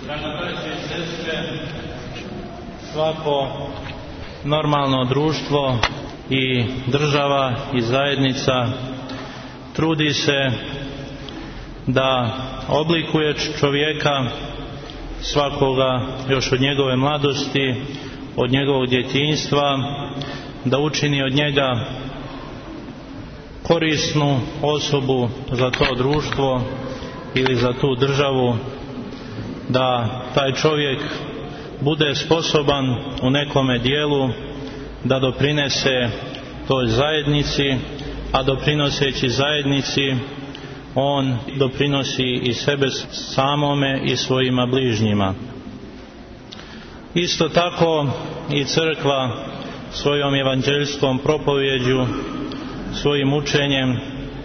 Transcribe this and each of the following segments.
Draga braće i sestre, svako normalno društvo i država i zajednica trudi se da oblikuje čovjeka, svakoga još od njegove mladosti, od njegovog djetinjstva, da učini od njega korisnu osobu za to društvo ili za tu državu, da taj čovjek bude sposoban u nekome dijelu da doprinese toj zajednici, a doprinoseći zajednici on doprinosi i sebe samome i svojima bližnjima. Isto tako i crkva svojom evanđeljskom propovjeđu, svojim učenjem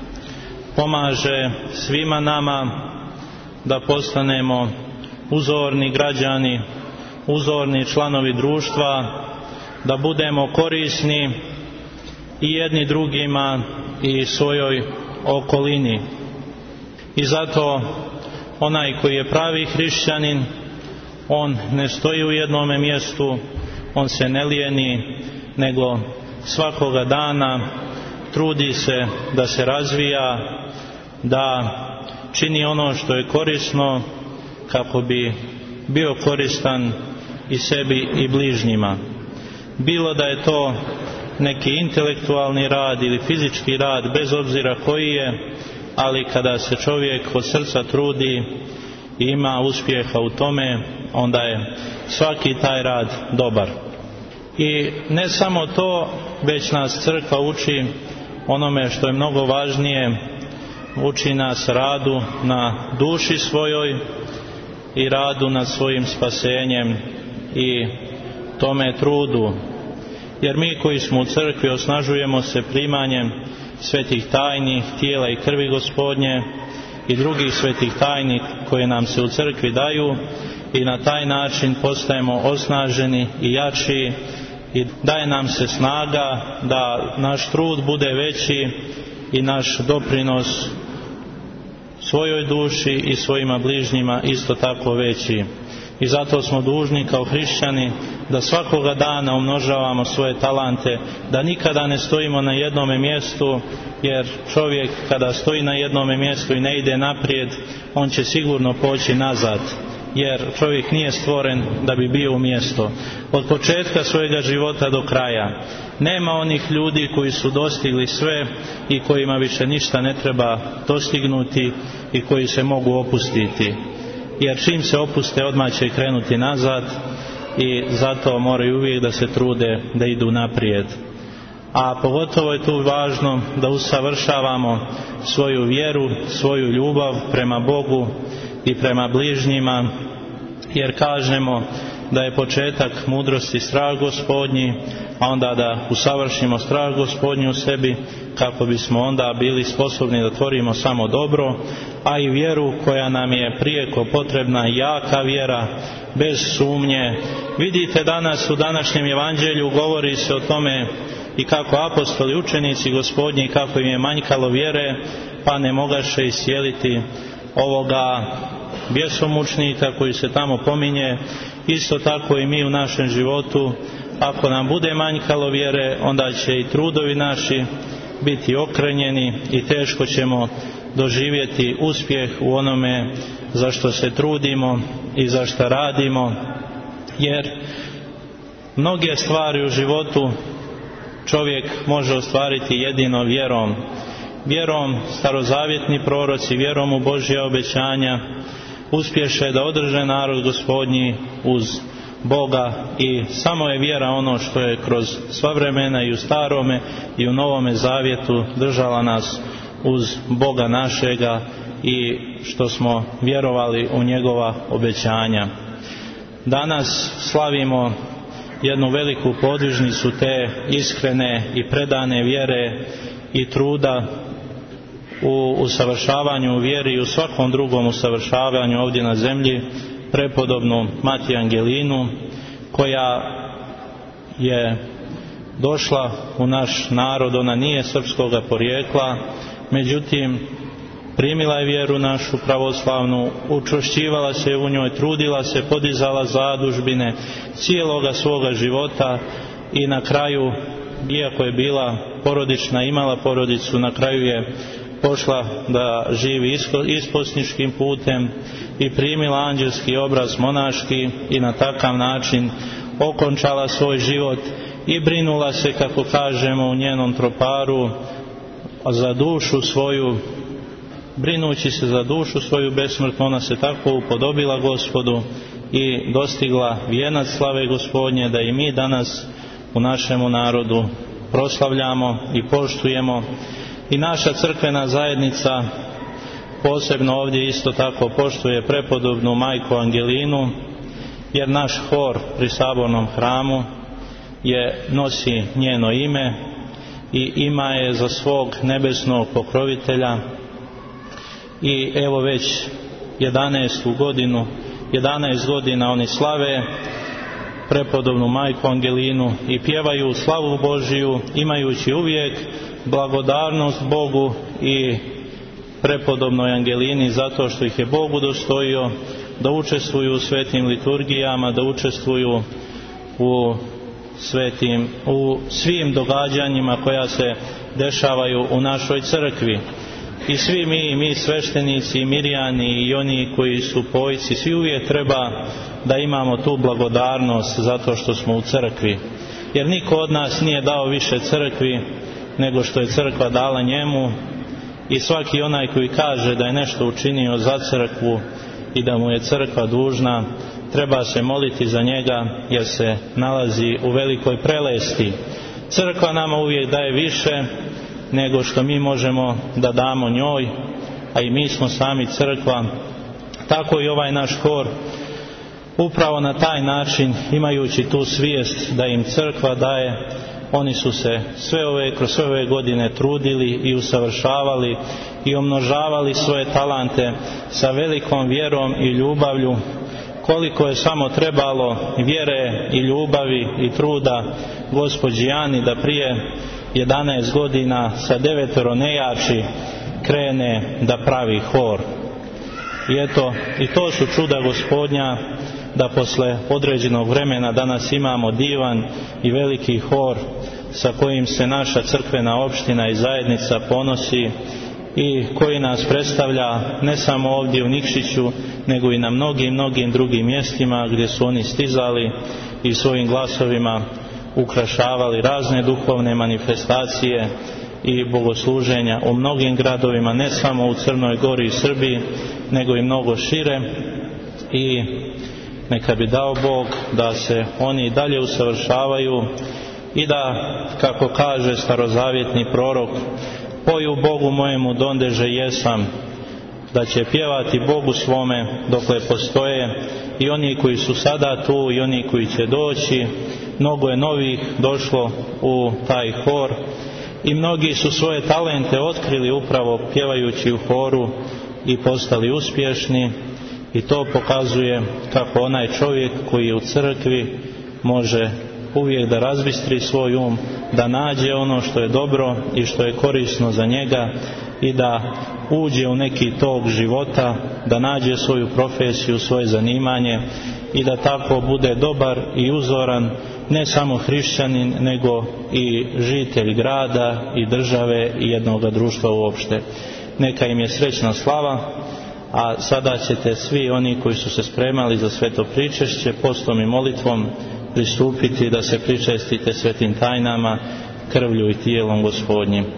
pomaže svima nama da postanemo uzorni građani, uzorni članovi društva, da budemo korisni i jedni drugima i svojoj okolini. I zato onaj koji je pravi hrišćanin, on ne stoji u jednome mjestu, on se ne lijeni, nego svakoga dana trudi se da se razvija, da čini ono što je korisno kako bi bio koristan i sebi i bližnjima. Bilo da je to neki intelektualni rad ili fizički rad, bez obzira koji je, ali kada se čovjek od srca trudi i ima uspjeha u tome, onda je svaki taj rad dobar. I ne samo to, već nas crkva uči onome što je mnogo važnije, uči nas radu na duši svojoj i radu nad svojim spasenjem i tome trudu. Jer mi koji smo u crkvi osnažujemo se primanjem svetih tajni, tijela i krvi Gospodnje i drugih svetih tajni koje nam se u crkvi daju, i na taj način postajemo osnaženi i jači i daje nam se snaga da naš trud bude veći i naš doprinos svojoj duši i svojima bližnjima isto tako veći. I zato smo dužni kao hrišćani da svakoga dana umnožavamo svoje talante, da nikada ne stojimo na jednome mjestu, jer čovjek kada stoji na jednome mjestu i ne ide naprijed, on će sigurno poći nazad, jer čovjek nije stvoren da bi bio u mjesto. Od početka svojega života do kraja nema onih ljudi koji su dostigli sve i kojima više ništa ne treba dostignuti i koji se mogu opustiti, jer čim se opuste odmah će krenuti nazad i zato moraju uvijek da se trude da idu naprijed. A pogotovo je tu važno da usavršavamo svoju vjeru, svoju ljubav prema Bogu i prema bližnjima, jer kažemo da je početak mudrosti strah Gospodnji, a onda da usavršimo strah Gospodnji u sebi kako bismo onda bili sposobni da tvorimo samo dobro, a i vjeru koja nam je prijeko potrebna, jaka vjera, bez sumnje. Vidite danas u današnjem evanđelju govori se o tome i kako apostoli, učenici Gospodnji, kako im je manjkalo vjere, pa ne mogaše iscijeliti ovoga bjesomučnika koji se tamo pominje. Isto tako i mi u našem životu, ako nam bude manjkalo vjere, onda će i trudovi naši biti okrenjeni i teško ćemo doživjeti uspjeh u onome za što se trudimo i za što radimo, jer mnoge stvari u životu čovjek može ostvariti jedino vjerom. Vjerom starozavjetni proroci, vjerom u Božja obećanja uspješe da održe narod Gospodnji uz Boga, i samo je vjera ono što je kroz sva vremena i u starome i u novome zavjetu držala nas uz Boga našega i što smo vjerovali u njegova obećanja. Danas slavimo jednu veliku podvižnicu te iskrene i predane vjere i truda u usavršavanju u vjeri i u svakom drugom usavršavanju ovdje na zemlji, prepodobnu Matiju Angelinu, koja je došla u naš narod. Ona nije srpskoga porijekla, međutim primila je vjeru našu pravoslavnu, učvršćivala se u njoj, trudila se, podizala zadužbine cijeloga svoga života i na kraju, iako je bila porodična, imala porodicu, na kraju je pošla da živi isposničkim putem i primila anđelski obraz monaški i na takav način okončala svoj život i brinula se, kako kažemo u njenom troparu, za dušu svoju. Brinući se za dušu svoju besmrtnu, ona se tako upodobila Gospodu i dostigla vijenac slave Gospodnje, da i mi danas u našemu narodu proslavljamo i poštujemo. I naša crkvena zajednica posebno ovdje isto tako poštuje prepodobnu majku Angelinu, jer naš hor pri Sabornom hramu nosi njeno ime i ima je za svog nebesnog pokrovitelja. I evo već 11 godina oni slave prepodobnu majku Angelinu i pjevaju slavu Božiju, imajući uvijek blagodarnost Bogu i prepodobnoj Angelini, zato što ih je Bog udostojio da učestvuju u svetim liturgijama, da učestvuju u svim događanjima koja se dešavaju u našoj crkvi. I svi mi sveštenici, mirjani i oni koji su pojci, svi uvijek treba da imamo tu blagodarnost zato što smo u crkvi. Jer niko od nas nije dao više crkvi nego što je crkva dala njemu, i svaki onaj koji kaže da je nešto učinio za crkvu i da mu je crkva dužna, treba se moliti za njega, jer se nalazi u velikoj prelesti. Crkva nama uvijek daje više nego što mi možemo da damo njoj, a i mi smo sami crkva. Tako i ovaj naš hor, upravo na taj način, imajući tu svijest da im crkva daje, oni su se kroz sve ove godine trudili i usavršavali i umnožavali svoje talante sa velikom vjerom i ljubavlju. Koliko je samo trebalo vjere i ljubavi i truda gospođi Ani da prije 11 godina sa 9 nejači krene da pravi hor. I eto, i to su čuda Gospodnja, da posle određenog vremena danas imamo divan i veliki hor sa kojim se naša crkvena opština i zajednica ponosi i koji nas predstavlja ne samo ovdje u Nikšiću, nego i na mnogim drugim mjestima gdje su oni stizali i svojim glasovima ukrašavali razne duhovne manifestacije i bogosluženja u mnogim gradovima, ne samo u Crnoj Gori i Srbiji, nego i mnogo šire. I neka bi dao Bog da se oni i dalje usavršavaju i da, kako kaže starozavjetni prorok, poju Bogu mojemu dondeže jesam, da će pjevati Bogu svome dokle postoje i oni koji su sada tu i oni koji će doći. Mnogo je novih došlo u taj hor i mnogi su svoje talente otkrili upravo pjevajući u horu i postali uspješni. I to pokazuje kako onaj čovjek koji je u crkvi može uvijek da razbistri svoj da nađe ono što je dobro i što je korisno za njega i da uđe u neki tok života, da nađe svoju profesiju, svoje zanimanje i da tako bude dobar i uzoran, ne samo hrišćanin, nego i žitelj grada i države i jednog društva uopšte. Neka im je srećna slava. A sada ćete svi oni koji su se spremali za sveto pričešće postom i molitvom pristupiti da se pričestite svetim tajnama krvlju i tijelom Gospodnjim.